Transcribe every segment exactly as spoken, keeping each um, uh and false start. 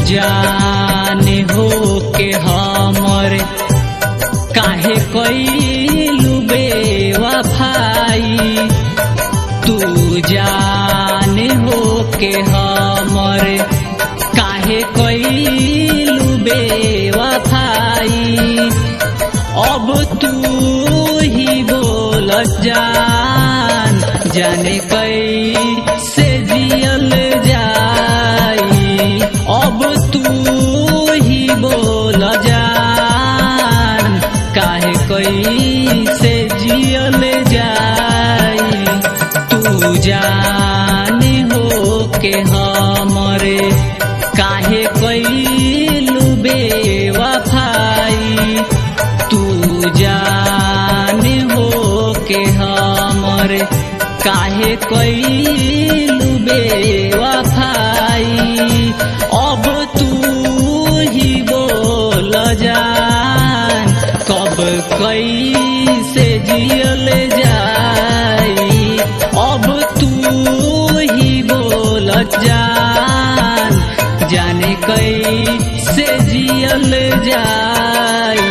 जाने हो के हमर काहे कइलू बेवफाई तू जाने हो के हमर काहे कइलू बेवफाई अब तू ही बोल जान जाने कैसे जियल जाई अब तू ही बोल जान काहे कैसे जियल जाई तू जाने हो के हमरे काहे कइलू बेवफाई तू जाने हो के हमरे काहे कइलू बेवफाई अब तू ही बोल जान कब कैसे जियल जाई अब तू ही बोल जान जाने कैसे जियल जाई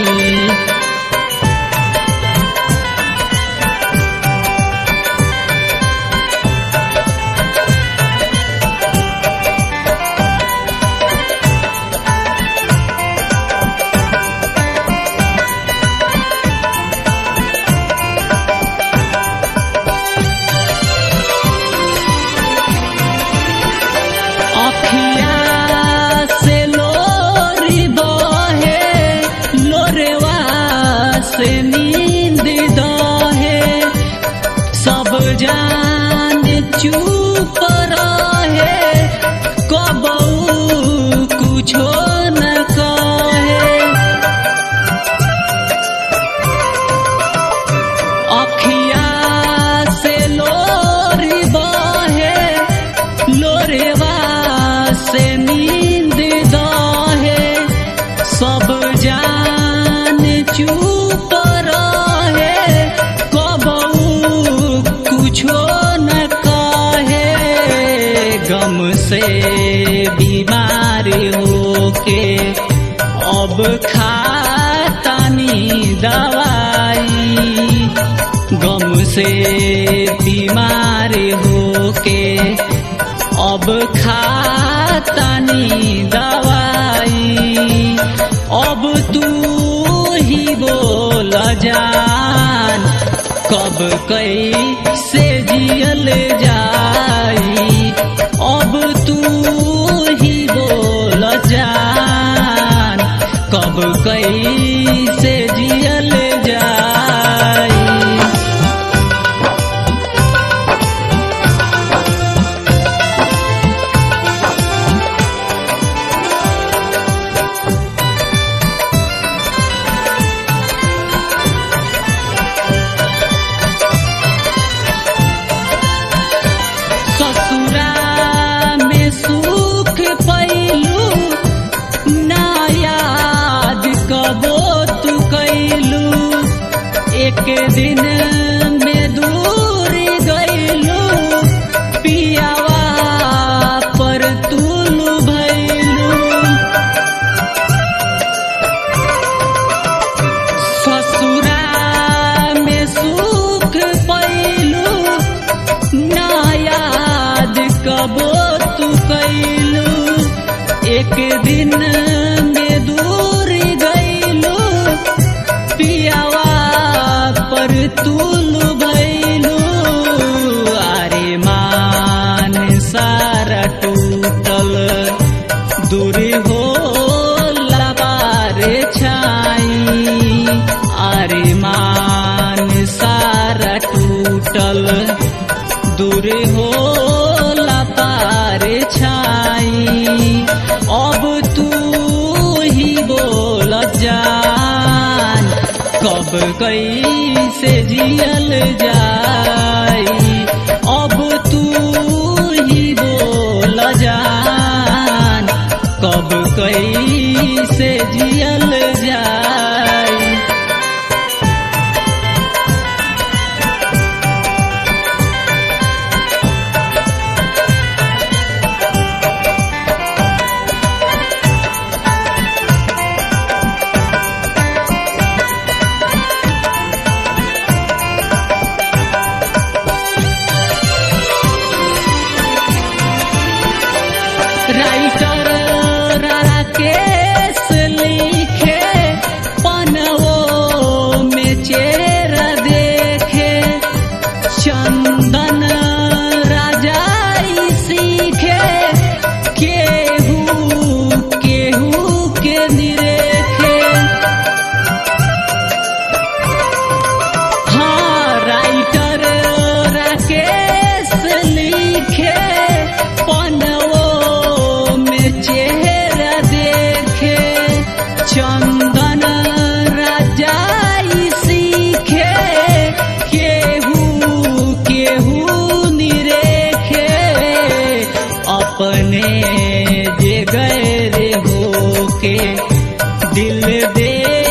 से नींद दहे सब जान चुप रहे कबऊ कुछो न कहे अखिया से लोरी बहे लोरेवा से नींद दहे सब जान चुप गम से बीमार होके अब खातानी दवाई गम से बीमार होके अब खातानी दवाई अब तू ही बोल जान कब कैसे जियल जाई अब तू ही बोल जान कब कैसे जियल जाई एक दिन में दूर गइलू पियावा पर तुलू भइलू ससुरा में सुख पैलू ना याद कबो तू कैलू एक दिन में दूर गइलू पियावा पर तुलू भइलू अरे मान सारा टूटल दूर हो लबारे छाई अरे मान सारा टूटल दूर हो लबारे छाई अब तू ही बोल जान कब कैसे जियल जाई अब तू ही बोल जान कब कैसे जियल जाई रे होके दिल दे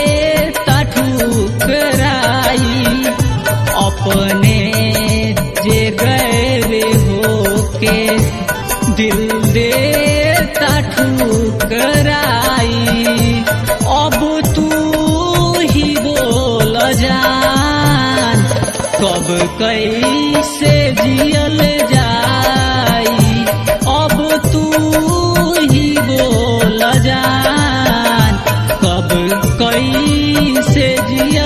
ठुकराई अपने जे गए होके दिल दे ठुकराई अब तू ही बोल जान कब कैसे जियल जाई अब तू ही बोल जान कब कैसे जिया